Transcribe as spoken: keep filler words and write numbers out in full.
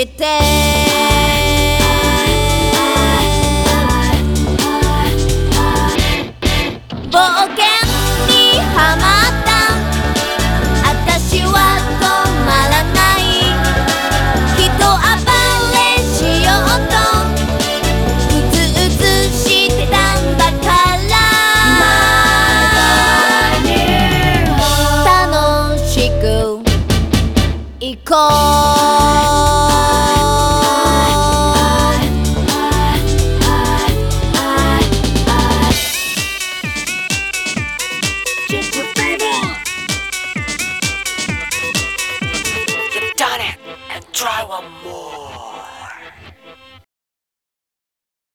して冒険にハマった私は止まらない人暴れしようとうずうずしてたんだから楽しく行こう You've done it, and try one more.